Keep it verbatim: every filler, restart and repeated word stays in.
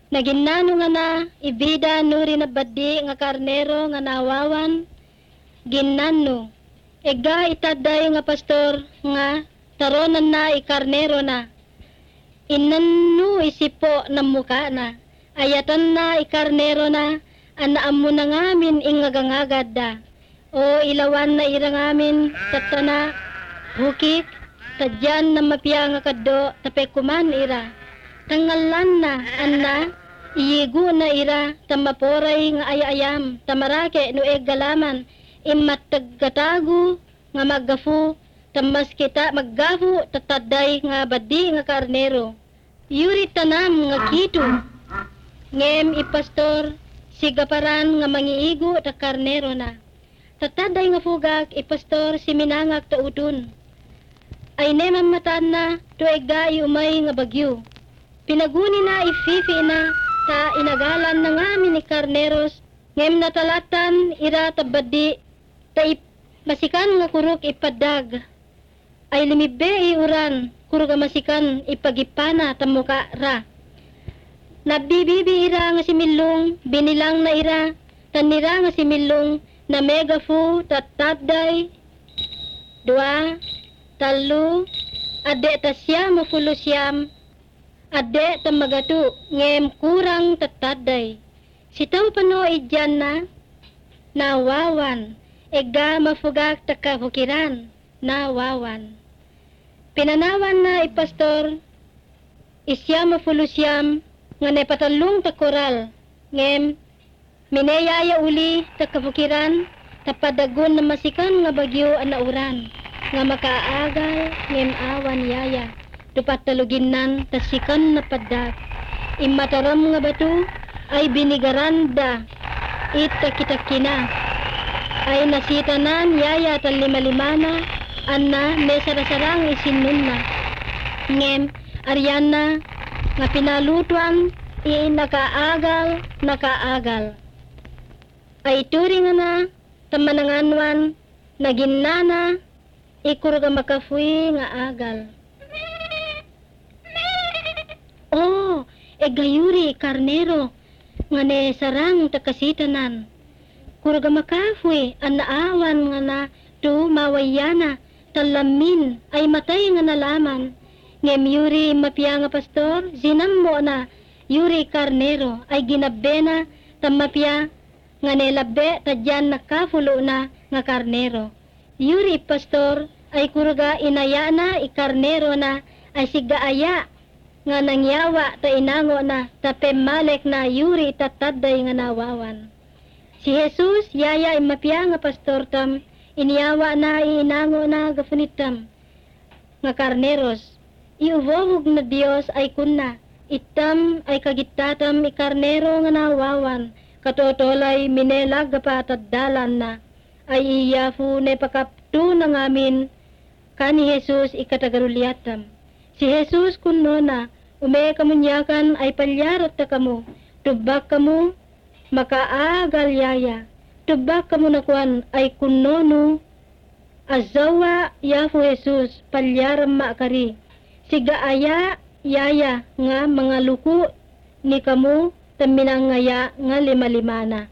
Naginano nga na, ibida nuri na badi nga karnero nga nawawan, ginano. Ega itaday nga pastor nga taronan na ikarnero na. Inano isipo na muka na. Ayatan na ikarnero na, anaam mo na ngamin ingagangagad da. O ilawan na ira ngamin, tatana, hukik, tadyan na mapia nga kaddo, tapekuman ira. Tangalan na, anna, iyigo na ira, tamaporay nga ayayam, tamarake no egalaman, imatagkatago nga maggafu, tamas kita maggafu, tataday nga badi nga karnero. Yuri tanam nga kito, ngem ipastor, sigaparan nga mangiigo ta karnero na. Tataday nga fugak, ipastor, siminangak ta udun. Ay neman matan na, tuega umay nga bagyo. Pinaguni na ififi na, ta inagalan na ngamin ni karneros, ngem natalatan, ira tabadi, ta ip, masikan nga kuruk ipadag. Ay limibe iuran, kuruk masikan ipagipana tamuka ra. Nabibibi ira nga similong, binilang na ira, tanira nga similong, na megafu, tataday, dua, talo, ade tasya mafulusyam, ade tamagatu, ngem kurang tataday. Sitaw pano idyan na, nawawan, ega mafugak takabukiran, nawawan. Pinanawan na ipastor, isya mafulusyam, nga nepatalong takoral, ngem, mineyaya uli takabukiran, tapadagon na masikan nga bagyo anauran, nga makaagal, ngem awan yaya. Tupat taluginan, tasikan na padak. Imataram nga batu, ay binigaranda, itakitakina. Ay nasitanan, yaya tal lima-limana, anna, mesarasarang isinun na. Ngem, aryana, nga pinalutuan, i nakaagal, nakaagal. Ay turing na, tamananganwan, naginana, ikurga makafui nga agal. Oh, egayuri karnero, nga ne sarang takasitanan. Kurga makafui, anaawan nga na, tu mawayana, talamin, ay matay nga nalaman. Ngem yuri mapia nga pastor, zinam mo na, yuri karnero, ay ginabena, tamapia, nga nelabe, tadyan nakafulo na, nga karnero. Yuri pastor, ay kurga inaya na, ikarnero na, ay sigaaya, nga nangyawa, ta inango na, tapemalek na, yuri tataday nga nawawan. Si Jesus, yaya imapia nga pastor tam, iniyawa na, inango na, gafunitam, nga karneros. Iuvovog na Dios ay kunna, itam ay kagitatam ikarnero nga nawawan, katotolay minelag gapatadalan na, ay iyafu ne pakapto na ngamin, kani Jesus ikatagaruliatam. Si Jesus kunno na, ume kamunyakan ay palyarot ta kamo, tubak kamo, makaagal yaya, tubak kamo nakuan ay kunno no, azawa yafu Jesus, palyaram maakari. Siga aya, yaya, nga mga luku, ni kamu, taminangaya, nga lima-limana.